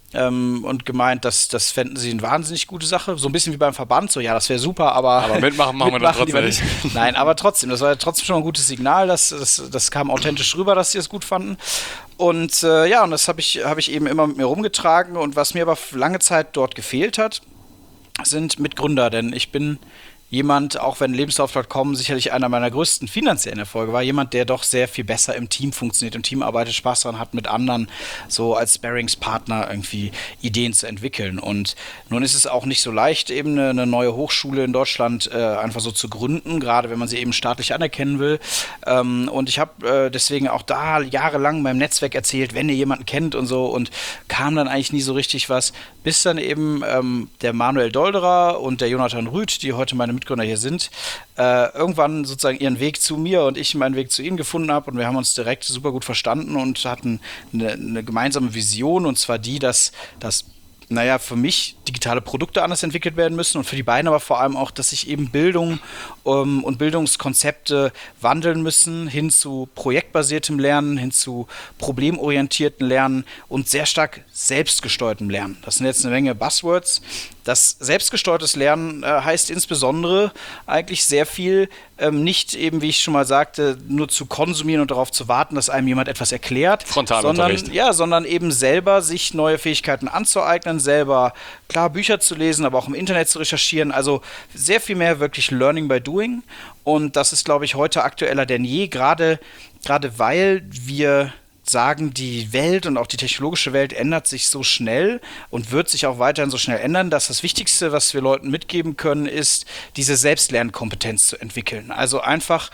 und gemeint, das fänden sie eine wahnsinnig gute Sache. So ein bisschen wie beim Verband, so ja, das wäre super, aber mitmachen machen wir dann trotzdem nicht. Nein, aber trotzdem, das war ja trotzdem schon ein gutes Signal, das kam authentisch rüber, dass sie es gut fanden. Und und das habe ich eben immer mit mir rumgetragen. Und was mir aber lange Zeit dort gefehlt hat, sind Mitgründer, denn ich bin jemand, auch wenn Lebenslauf.com sicherlich einer meiner größten finanziellen Erfolge war, jemand, der doch sehr viel besser im Team funktioniert, im Team arbeitet, Spaß daran hat, mit anderen so als Sparringspartner irgendwie Ideen zu entwickeln. Und nun ist es auch nicht so leicht, eben eine neue Hochschule in Deutschland einfach so zu gründen, gerade wenn man sie eben staatlich anerkennen will. Und ich habe deswegen auch da jahrelang meinem Netzwerk erzählt, wenn ihr jemanden kennt und so, und kam dann eigentlich nie so richtig was, bis dann eben der Manuel Dolderer und der Jonathan Rüth, die heute meine Mitgründer hier sind, irgendwann sozusagen ihren Weg zu mir und ich meinen Weg zu ihnen gefunden habe, und wir haben uns direkt super gut verstanden und hatten eine gemeinsame Vision, und zwar die, dass für mich digitale Produkte anders entwickelt werden müssen und für die beiden aber vor allem auch, dass sich eben Bildung und Bildungskonzepte wandeln müssen hin zu projektbasiertem Lernen, hin zu problemorientierten Lernen und sehr stark selbstgesteuertem Lernen. Das sind jetzt eine Menge Buzzwords. Das selbstgesteuertes Lernen heißt insbesondere eigentlich sehr viel, nicht eben, wie ich schon mal sagte, nur zu konsumieren und darauf zu warten, dass einem jemand etwas erklärt, Frontalunterricht. sondern eben selber sich neue Fähigkeiten anzueignen, selber klar Bücher zu lesen, aber auch im Internet zu recherchieren, also sehr viel mehr wirklich Learning by Doing, und das ist, glaube ich, heute aktueller denn je, gerade weil wir sagen, die Welt und auch die technologische Welt ändert sich so schnell und wird sich auch weiterhin so schnell ändern, dass das Wichtigste, was wir Leuten mitgeben können, ist, diese Selbstlernkompetenz zu entwickeln. Also einfach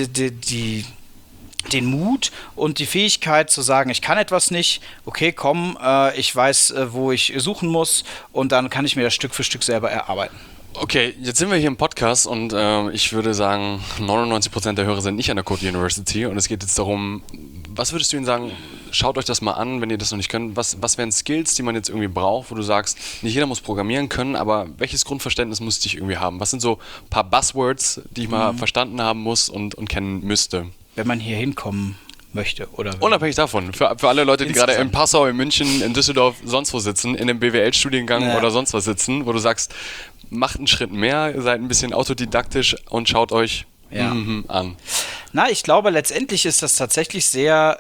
den Mut und die Fähigkeit zu sagen, ich kann etwas nicht, okay, komm, ich weiß, wo ich suchen muss, und dann kann ich mir das Stück für Stück selber erarbeiten. Okay, jetzt sind wir hier im Podcast und ich würde sagen, 99% der Hörer sind nicht an der Code University, und es geht jetzt darum, was würdest du ihnen sagen, schaut euch das mal an, wenn ihr das noch nicht könnt, was wären Skills, die man jetzt irgendwie braucht, wo du sagst, nicht jeder muss programmieren können, aber welches Grundverständnis muss ich irgendwie haben? Was sind so ein paar Buzzwords, die ich mal verstanden haben muss und kennen müsste? Wenn man hier hinkommen möchte, oder? Unabhängig davon, für alle Leute, die gerade in Passau, in München, in Düsseldorf, sonst wo sitzen, in einem BWL-Studiengang oder sonst was sitzen, wo du sagst, macht einen Schritt mehr, seid ein bisschen autodidaktisch und schaut euch an. Na, ich glaube, letztendlich ist das tatsächlich sehr,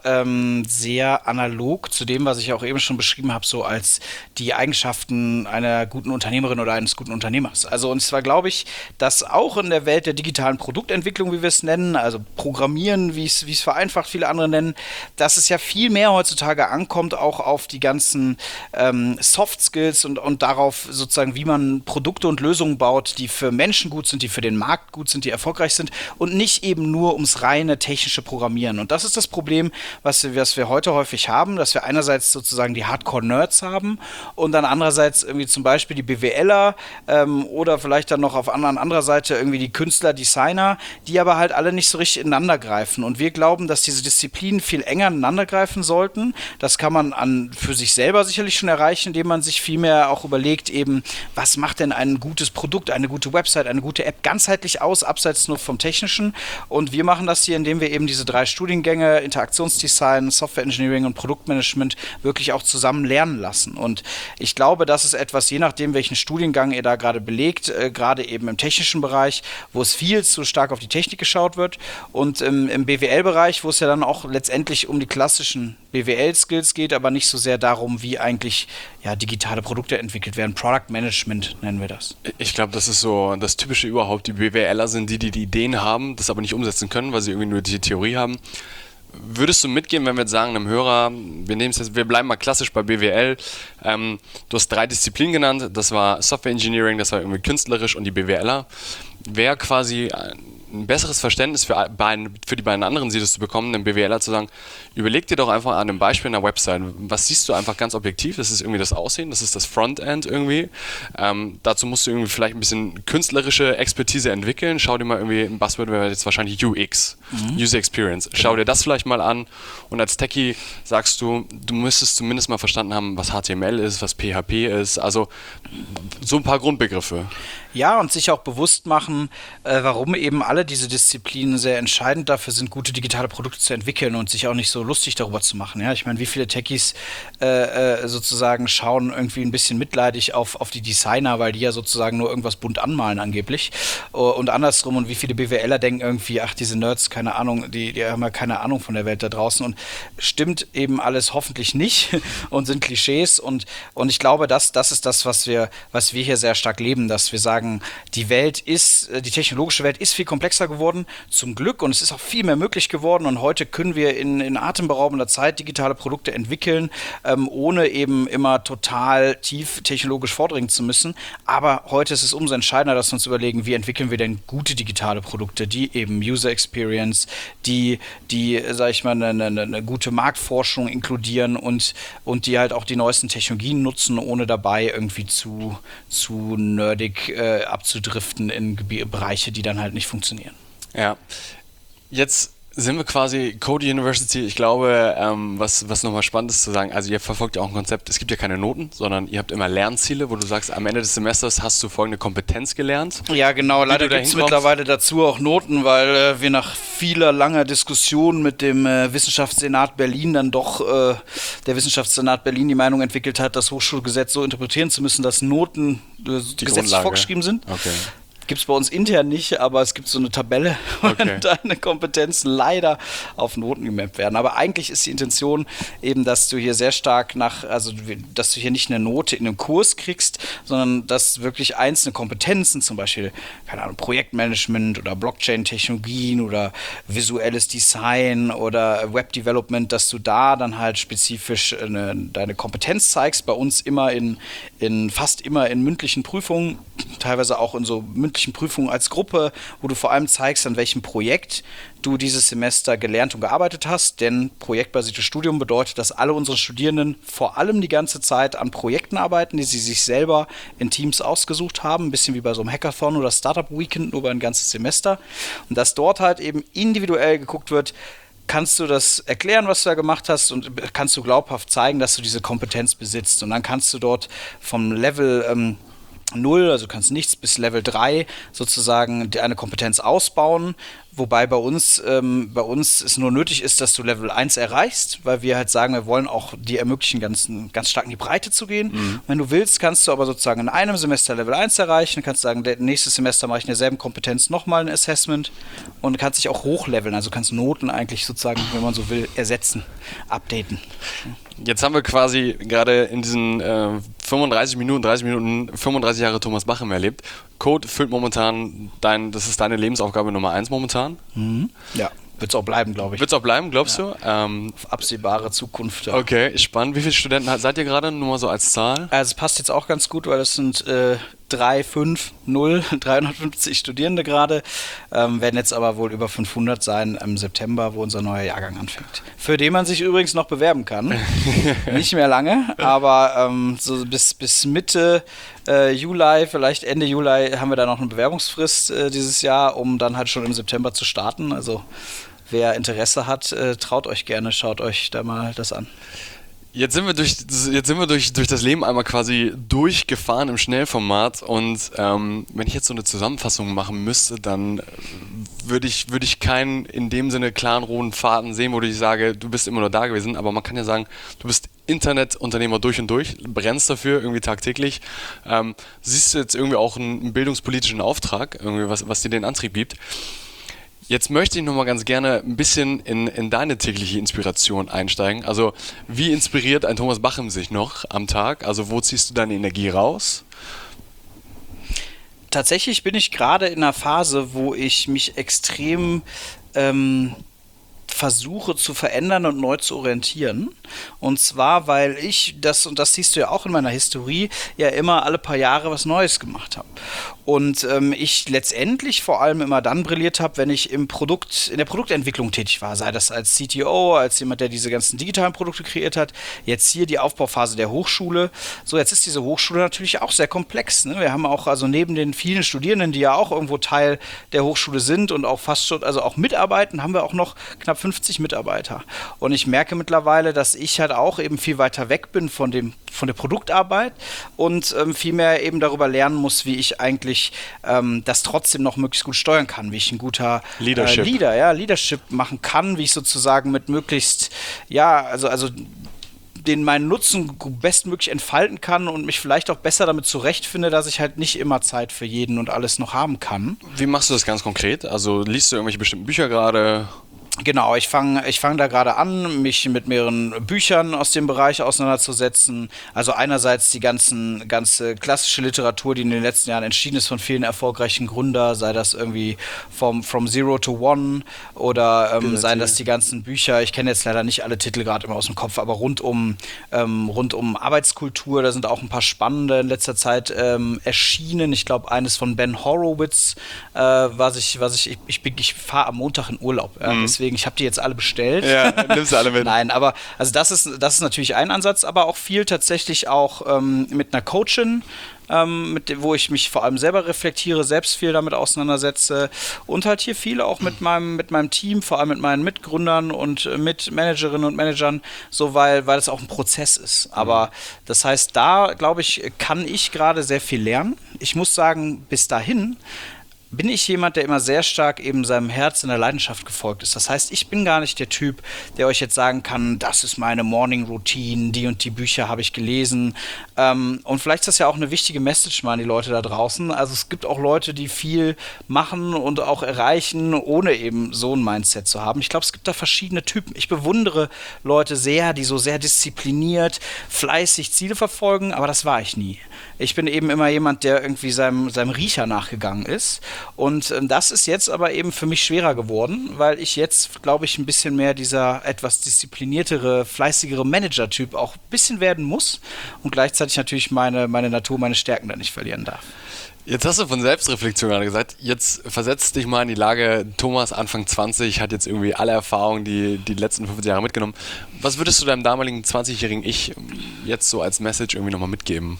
sehr analog zu dem, was ich auch eben schon beschrieben habe, so als die Eigenschaften einer guten Unternehmerin oder eines guten Unternehmers. Also, und zwar glaube ich, dass auch in der Welt der digitalen Produktentwicklung, wie wir es nennen, also Programmieren, wie es vereinfacht viele andere nennen, dass es ja viel mehr heutzutage ankommt, auch auf die ganzen Soft Skills und darauf sozusagen, wie man Produkte und Lösungen baut, die für Menschen gut sind, die für den Markt gut sind, die erfolgreich sind, und nicht eben nur ums reine technische Programmieren. Und das ist das Problem, was wir heute häufig haben, dass wir einerseits sozusagen die Hardcore-Nerds haben und dann andererseits irgendwie zum Beispiel die BWLer oder vielleicht dann noch auf anderer Seite irgendwie die Künstler, Designer, die aber halt alle nicht so richtig ineinander greifen. Und wir glauben, dass diese Disziplinen viel enger ineinander greifen sollten. Das kann man für sich selber sicherlich schon erreichen, indem man sich viel mehr auch überlegt, eben, was macht denn ein gutes Produkt, eine gute Website, eine gute App ganzheitlich aus, abseits nur vom Technischen. Und wir machen das hier, indem wir eben diese 3 Studiengänge, Interaktionsdesign, Software Engineering und Produktmanagement, wirklich auch zusammen lernen lassen. Und ich glaube, das ist etwas, je nachdem, welchen Studiengang ihr da gerade belegt, gerade eben im technischen Bereich, wo es viel zu stark auf die Technik geschaut wird, und im BWL-Bereich, wo es ja dann auch letztendlich um die klassischen BWL-Skills geht, aber nicht so sehr darum, wie eigentlich digitale Produkte entwickelt werden. Product Management nennen wir das. Ich glaube, das ist so das Typische überhaupt. Die BWLer sind die Ideen haben, das aber nicht umsetzen können, weil sie irgendwie nur die Theorie haben. Würdest du mitgehen, wenn wir jetzt sagen, einem Hörer, wir bleiben mal klassisch bei BWL, du hast 3 Disziplinen genannt, das war Software Engineering, das war irgendwie künstlerisch, und die BWLer. Wäre quasi ein besseres Verständnis für die beiden anderen Sieders zu bekommen, einem BWLer zu sagen, überleg dir doch einfach an einem Beispiel einer Website, was siehst du einfach ganz objektiv, das ist irgendwie das Aussehen, das ist das Frontend irgendwie, dazu musst du irgendwie vielleicht ein bisschen künstlerische Expertise entwickeln, schau dir mal irgendwie, ein Buzzword wäre jetzt wahrscheinlich UX, User Experience, schau dir das vielleicht mal an, und als Techie sagst du müsstest zumindest mal verstanden haben, was HTML ist, was PHP ist, also so ein paar Grundbegriffe. Ja, und sich auch bewusst machen, warum eben alle alle diese Disziplinen sehr entscheidend dafür sind, gute digitale Produkte zu entwickeln und sich auch nicht so lustig darüber zu machen. Ja, ich meine, wie viele Techies sozusagen schauen irgendwie ein bisschen mitleidig auf die Designer, weil die ja sozusagen nur irgendwas bunt anmalen angeblich. Und andersrum, und wie viele BWLer denken irgendwie, ach, diese Nerds, keine Ahnung, die haben ja keine Ahnung von der Welt da draußen. Und stimmt eben alles hoffentlich nicht und sind Klischees. Und ich glaube, das ist das, was wir hier sehr stark leben, dass wir sagen, die technologische Welt ist viel komplexer geworden, zum Glück, und es ist auch viel mehr möglich geworden, und heute können wir in atemberaubender Zeit digitale Produkte entwickeln, ohne eben immer total tief technologisch vordringen zu müssen. Aber heute ist es umso entscheidender, dass wir uns überlegen, wie entwickeln wir denn gute digitale Produkte, die eben User Experience, die sag ich mal, eine gute Marktforschung inkludieren und die halt auch die neuesten Technologien nutzen, ohne dabei irgendwie zu nerdig abzudriften in Bereiche, die dann halt nicht funktionieren. Ja, jetzt sind wir quasi Code University. Ich glaube, was nochmal spannend ist zu sagen, also ihr verfolgt ja auch ein Konzept, es gibt ja keine Noten, sondern ihr habt immer Lernziele, wo du sagst, am Ende des Semesters hast du folgende Kompetenz gelernt. Ja, genau. Leider gibt es mittlerweile dazu auch Noten, weil wir nach vieler langer Diskussion mit dem Wissenschaftssenat Berlin dann doch der Wissenschaftssenat Berlin die Meinung entwickelt hat, das Hochschulgesetz so interpretieren zu müssen, dass Noten gesetzlich vorgeschrieben sind. Okay. Gibt es bei uns intern nicht, aber es gibt so eine Tabelle, wo deine Kompetenzen leider auf Noten gemappt werden. Aber eigentlich ist die Intention eben, dass du hier sehr stark dass du hier nicht eine Note in einem Kurs kriegst, sondern dass wirklich einzelne Kompetenzen, zum Beispiel, keine Ahnung, Projektmanagement oder Blockchain-Technologien oder visuelles Design oder Web-Development, dass du da dann halt spezifisch deine Kompetenz zeigst. Bei uns fast immer in mündlichen Prüfungen, teilweise auch in so mündlichen Prüfungen als Gruppe, wo du vor allem zeigst, an welchem Projekt du dieses Semester gelernt und gearbeitet hast, denn projektbasiertes Studium bedeutet, dass alle unsere Studierenden vor allem die ganze Zeit an Projekten arbeiten, die sie sich selber in Teams ausgesucht haben, ein bisschen wie bei so einem Hackathon oder Startup Weekend, nur über ein ganzes Semester, und dass dort halt eben individuell geguckt wird, kannst du das erklären, was du da gemacht hast, und kannst du glaubhaft zeigen, dass du diese Kompetenz besitzt, und dann kannst du dort vom Level 0, also kannst nichts, bis Level 3 sozusagen eine Kompetenz ausbauen, wobei bei uns es nur nötig ist, dass du Level 1 erreichst, weil wir halt sagen, wir wollen auch dir ermöglichen, ganz stark in die Breite zu gehen. Mhm. Wenn du willst, kannst du aber sozusagen in einem Semester Level 1 erreichen, dann kannst du sagen, nächstes Semester mache ich in derselben Kompetenz nochmal ein Assessment, und kannst dich auch hochleveln, also kannst Noten eigentlich sozusagen, wenn man so will, ersetzen, updaten. Jetzt haben wir quasi gerade in diesen 30 Minuten 35 Jahre Thomas Bachem erlebt. Code füllt momentan das ist deine Lebensaufgabe Nummer 1 momentan. Mhm. Ja, wird es auch bleiben, glaube ich. Wird es auch bleiben, glaubst du? Auf absehbare Zukunft. Ja. Okay, spannend. Wie viele Studenten seid ihr gerade? Nur mal so als Zahl? Also es passt jetzt auch ganz gut, weil das sind 350 Studierende gerade, werden jetzt aber wohl über 500 sein im September, wo unser neuer Jahrgang anfängt. Für den man sich übrigens noch bewerben kann. Nicht mehr lange, aber so bis Mitte Juli, vielleicht Ende Juli, haben wir da noch eine Bewerbungsfrist dieses Jahr, um dann halt schon im September zu starten. Also wer Interesse hat, traut euch gerne, schaut euch da mal das an. Jetzt sind wir durch das Leben einmal quasi durchgefahren im Schnellformat, und wenn ich jetzt so eine Zusammenfassung machen müsste, dann würde ich keinen in dem Sinne klaren roten Faden sehen, wo ich sage, du bist immer nur da gewesen, aber man kann ja sagen, du bist Internetunternehmer durch und durch, brennst dafür irgendwie tagtäglich. Siehst du jetzt irgendwie auch einen bildungspolitischen Auftrag, irgendwie was dir den Antrieb gibt? Jetzt möchte ich nochmal ganz gerne ein bisschen in deine tägliche Inspiration einsteigen. Also wie inspiriert ein Thomas Bachem sich noch am Tag? Also wo ziehst du deine Energie raus? Tatsächlich bin ich gerade in einer Phase, wo ich mich extrem versuche zu verändern und neu zu orientieren. Und zwar, weil ich das siehst du ja auch in meiner Historie, ja immer alle paar Jahre was Neues gemacht habe. Und ich letztendlich vor allem immer dann brilliert habe, wenn ich in der Produktentwicklung tätig war, sei das als CTO, als jemand, der diese ganzen digitalen Produkte kreiert hat. Jetzt hier die Aufbauphase der Hochschule. So, jetzt ist diese Hochschule natürlich auch sehr komplex. Ne? Wir haben auch, also neben den vielen Studierenden, die ja auch irgendwo Teil der Hochschule sind und auch fast schon, also auch mitarbeiten, haben wir auch noch knapp 50 Mitarbeiter. Und ich merke mittlerweile, dass ich halt auch eben viel weiter weg bin von der Produktarbeit und viel mehr eben darüber lernen muss, wie ich eigentlich das trotzdem noch möglichst gut steuern kann, wie ich ein guter Leadership machen kann, wie ich sozusagen mit möglichst, also den meinen Nutzen bestmöglich entfalten kann und mich vielleicht auch besser damit zurechtfinde, dass ich halt nicht immer Zeit für jeden und alles noch haben kann. Wie machst du das ganz konkret? Also liest du irgendwelche bestimmten Bücher gerade? Genau, ich fang da gerade an, mich mit mehreren Büchern aus dem Bereich auseinanderzusetzen. Also einerseits die ganze klassische Literatur, die in den letzten Jahren entschieden ist von vielen erfolgreichen Gründern, sei das irgendwie From Zero to One oder seien das die ganzen Bücher, ich kenne jetzt leider nicht alle Titel gerade immer aus dem Kopf, aber rund um Arbeitskultur, da sind auch ein paar spannende in letzter Zeit erschienen. Ich glaube, eines von Ben Horowitz, ich fahre am Montag in Urlaub, deswegen, ich habe die jetzt alle bestellt. Ja, nimmst du alle mit. Nein, aber also das ist natürlich ein Ansatz, aber auch viel tatsächlich auch mit einer Coachin, wo ich mich vor allem selber reflektiere, selbst viel damit auseinandersetze und halt hier viele auch mit meinem Team, vor allem mit meinen Mitgründern und mit Managerinnen und Managern, so weil es auch ein Prozess ist. Aber das heißt, da glaube ich, kann ich gerade sehr viel lernen. Ich muss sagen, bis dahin bin ich jemand, der immer sehr stark eben seinem Herz in der Leidenschaft gefolgt ist. Das heißt, ich bin gar nicht der Typ, der euch jetzt sagen kann, das ist meine Morning Routine, die und die Bücher habe ich gelesen. Und vielleicht ist das ja auch eine wichtige Message mal an die Leute da draußen. Also es gibt auch Leute, die viel machen und auch erreichen, ohne eben so ein Mindset zu haben. Ich glaube, es gibt da verschiedene Typen. Ich bewundere Leute sehr, die so sehr diszipliniert, fleißig Ziele verfolgen, aber das war ich nie. Ich bin eben immer jemand, der irgendwie seinem Riecher nachgegangen ist. Und das ist jetzt aber eben für mich schwerer geworden, weil ich jetzt, glaube ich, ein bisschen mehr dieser etwas diszipliniertere, fleißigere Manager-Typ auch ein bisschen werden muss und gleichzeitig natürlich meine Natur, meine Stärken da nicht verlieren darf. Jetzt hast du von Selbstreflexion gerade gesagt, jetzt versetzt dich mal in die Lage, Thomas Anfang 20 hat jetzt irgendwie alle Erfahrungen, die letzten 15 Jahre mitgenommen. Was würdest du deinem damaligen 20-jährigen Ich jetzt so als Message irgendwie nochmal mitgeben?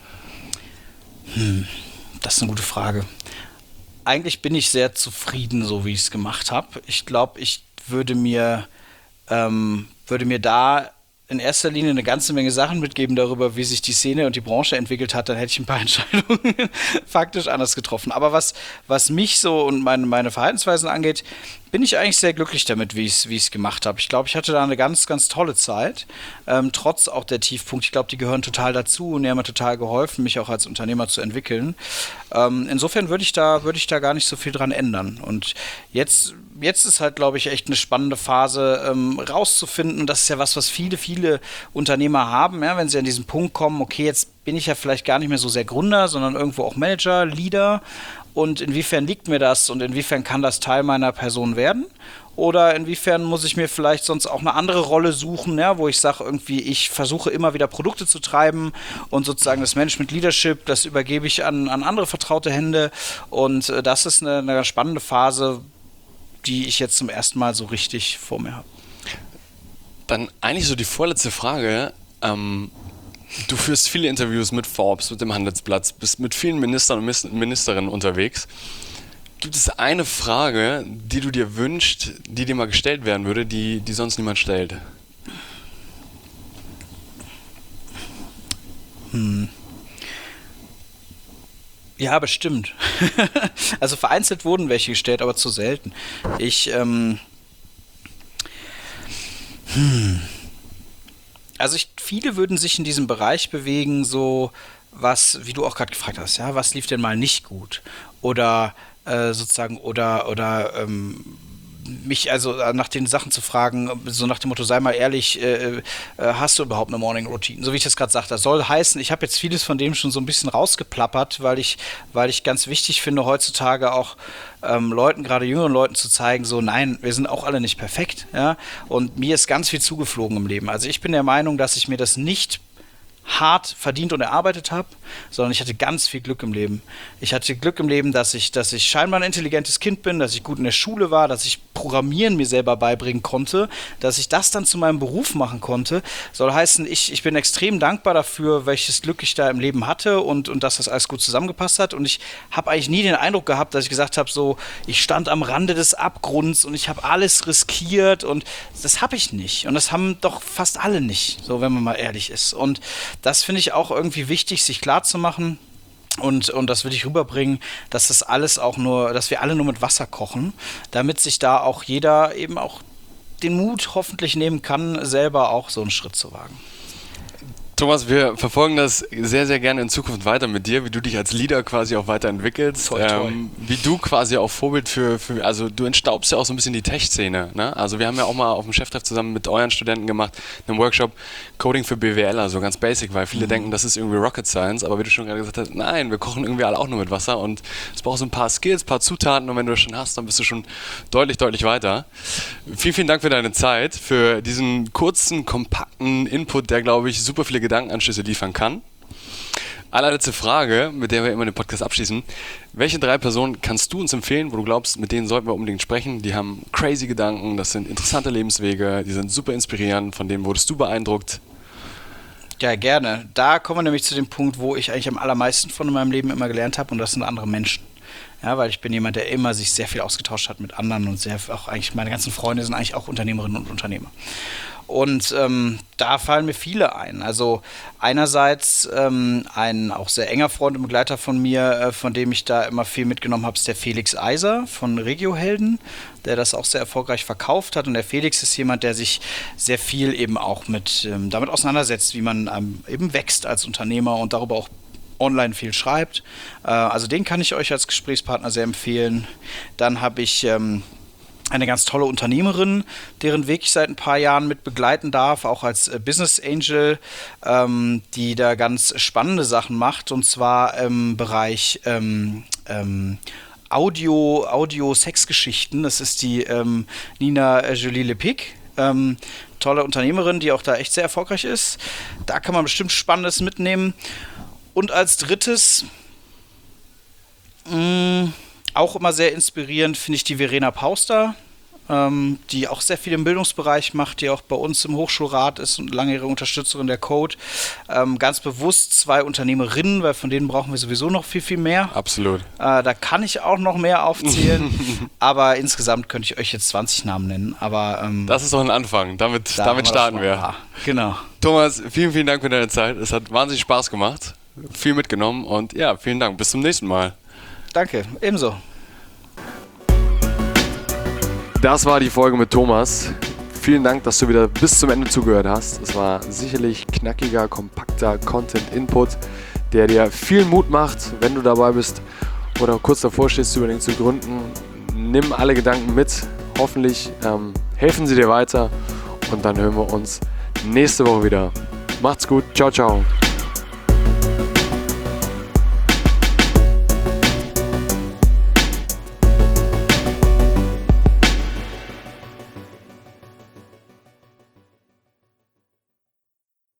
Das ist eine gute Frage. Eigentlich bin ich sehr zufrieden, so wie ich es gemacht habe. Ich glaube, ich würde mir da in erster Linie eine ganze Menge Sachen mitgeben darüber, wie sich die Szene und die Branche entwickelt hat. Dann hätte ich ein paar Entscheidungen faktisch anders getroffen. Aber was mich so und meine Verhaltensweisen angeht, bin ich eigentlich sehr glücklich damit, wie ich es gemacht habe. Ich glaube, ich hatte da eine ganz, ganz tolle Zeit, trotz auch der Tiefpunkte. Ich glaube, die gehören total dazu und die haben mir total geholfen, mich auch als Unternehmer zu entwickeln. Insofern würde ich da gar nicht so viel dran ändern. Und jetzt ist halt, glaube ich, echt eine spannende Phase, rauszufinden. Das ist ja was viele Unternehmer haben, ja, wenn sie an diesen Punkt kommen, okay, jetzt bin ich ja vielleicht gar nicht mehr so sehr Gründer, sondern irgendwo auch Manager, Leader. Und inwiefern liegt mir das und inwiefern kann das Teil meiner Person werden? Oder inwiefern muss ich mir vielleicht sonst auch eine andere Rolle suchen, ja, wo ich sage, irgendwie, ich versuche immer wieder Produkte zu treiben und sozusagen das Management Leadership, das übergebe ich an andere vertraute Hände. Und das ist eine spannende Phase, die ich jetzt zum ersten Mal so richtig vor mir habe. Dann eigentlich so die vorletzte Frage. Du führst viele Interviews mit Forbes, mit dem Handelsblatt, bist mit vielen Ministern und Ministerinnen unterwegs. Gibt es eine Frage, die du dir wünschst, die dir mal gestellt werden würde, die sonst niemand stellt? Ja, bestimmt. Also vereinzelt wurden welche gestellt, aber zu selten. Viele würden sich in diesem Bereich bewegen, so was, wie du auch gerade gefragt hast, ja, was lief denn mal nicht gut? Oder mich also nach den Sachen zu fragen, so nach dem Motto, sei mal ehrlich, hast du überhaupt eine Morning Routine? So wie ich das gerade sagte, das soll heißen, ich habe jetzt vieles von dem schon so ein bisschen rausgeplappert, weil ich ganz wichtig finde, heutzutage auch Leuten, gerade jüngeren Leuten zu zeigen, so nein, wir sind auch alle nicht perfekt, ja, und mir ist ganz viel zugeflogen im Leben. Also ich bin der Meinung, dass ich mir das nicht hart verdient und erarbeitet habe, sondern ich hatte ganz viel Glück im Leben. Ich hatte Glück im Leben, dass ich scheinbar ein intelligentes Kind bin, dass ich gut in der Schule war, dass ich Programmieren mir selber beibringen konnte, dass ich das dann zu meinem Beruf machen konnte. Soll heißen, ich bin extrem dankbar dafür, welches Glück ich da im Leben hatte und dass das alles gut zusammengepasst hat. Und ich habe eigentlich nie den Eindruck gehabt, dass ich gesagt habe, so, ich stand am Rande des Abgrunds und ich habe alles riskiert, und das habe ich nicht. Und das haben doch fast alle nicht, so, wenn man mal ehrlich ist. Und das finde ich auch irgendwie wichtig, sich klar zu machen. Und das will ich rüberbringen, dass das alles auch nur, dass wir alle nur mit Wasser kochen, damit sich da auch jeder eben auch den Mut hoffentlich nehmen kann, selber auch so einen Schritt zu wagen. Thomas, wir verfolgen das sehr, sehr gerne in Zukunft weiter mit dir, wie du dich als Leader quasi auch weiterentwickelst. Toi, toi. Wie du quasi auch Vorbild für, also du entstaubst ja auch so ein bisschen die Tech-Szene, ne? Also wir haben ja auch mal auf dem Cheftreff zusammen mit euren Studenten gemacht, einen Workshop Coding für BWLer, so ganz basic, weil viele denken, das ist irgendwie Rocket Science, aber wie du schon gerade gesagt hast, nein, wir kochen irgendwie alle auch nur mit Wasser, und es braucht so ein paar Skills, ein paar Zutaten, und wenn du das schon hast, dann bist du schon deutlich, deutlich weiter. Vielen, vielen Dank für deine Zeit, für diesen kurzen, kompakten Input, der, glaube ich, super viele Gedankenanschlüsse liefern kann. Allerletzte Frage, mit der wir immer den Podcast abschließen. Welche 3 Personen kannst du uns empfehlen, wo du glaubst, mit denen sollten wir unbedingt sprechen? Die haben crazy Gedanken, das sind interessante Lebenswege, die sind super inspirierend, von denen wurdest du beeindruckt? Ja, gerne. Da kommen wir nämlich zu dem Punkt, wo ich eigentlich am allermeisten von in meinem Leben immer gelernt habe, und das sind andere Menschen. Ja, weil ich bin jemand, der immer sich sehr viel ausgetauscht hat mit anderen, und auch eigentlich meine ganzen Freunde sind eigentlich auch Unternehmerinnen und Unternehmer. Und da fallen mir viele ein. Also einerseits ein auch sehr enger Freund und Begleiter von mir, von dem ich da immer viel mitgenommen habe, ist der Felix Eiser von Regiohelden, der das auch sehr erfolgreich verkauft hat. Und der Felix ist jemand, der sich sehr viel eben auch damit auseinandersetzt, wie man eben wächst als Unternehmer und darüber auch online viel schreibt. Also den kann ich euch als Gesprächspartner sehr empfehlen. Dann habe ich eine ganz tolle Unternehmerin, deren Weg ich seit ein paar Jahren mit begleiten darf, auch als Business Angel, die da ganz spannende Sachen macht, und zwar im Bereich Audio-Sexgeschichten. Das ist die Nina Jolie Lepic. Tolle Unternehmerin, die auch da echt sehr erfolgreich ist. Da kann man bestimmt Spannendes mitnehmen. Und als drittes, auch immer sehr inspirierend, finde ich die Verena Pauster, die auch sehr viel im Bildungsbereich macht, die auch bei uns im Hochschulrat ist und langjährige Unterstützerin der Code. Ganz bewusst 2 Unternehmerinnen, weil von denen brauchen wir sowieso noch viel, viel mehr. Absolut. Da kann ich auch noch mehr aufzählen, aber insgesamt könnte ich euch jetzt 20 Namen nennen. Aber das ist doch ein Anfang, damit starten wir. Genau. Thomas, vielen, vielen Dank für deine Zeit. Es hat wahnsinnig Spaß gemacht, viel mitgenommen, und ja, vielen Dank. Bis zum nächsten Mal. Danke, ebenso. Das war die Folge mit Thomas. Vielen Dank, dass du wieder bis zum Ende zugehört hast. Es war sicherlich knackiger, kompakter Content-Input, der dir viel Mut macht, wenn du dabei bist oder kurz davor stehst, Überlegen zu gründen. Nimm alle Gedanken mit. Hoffentlich helfen sie dir weiter, und dann hören wir uns nächste Woche wieder. Macht's gut. Ciao, ciao.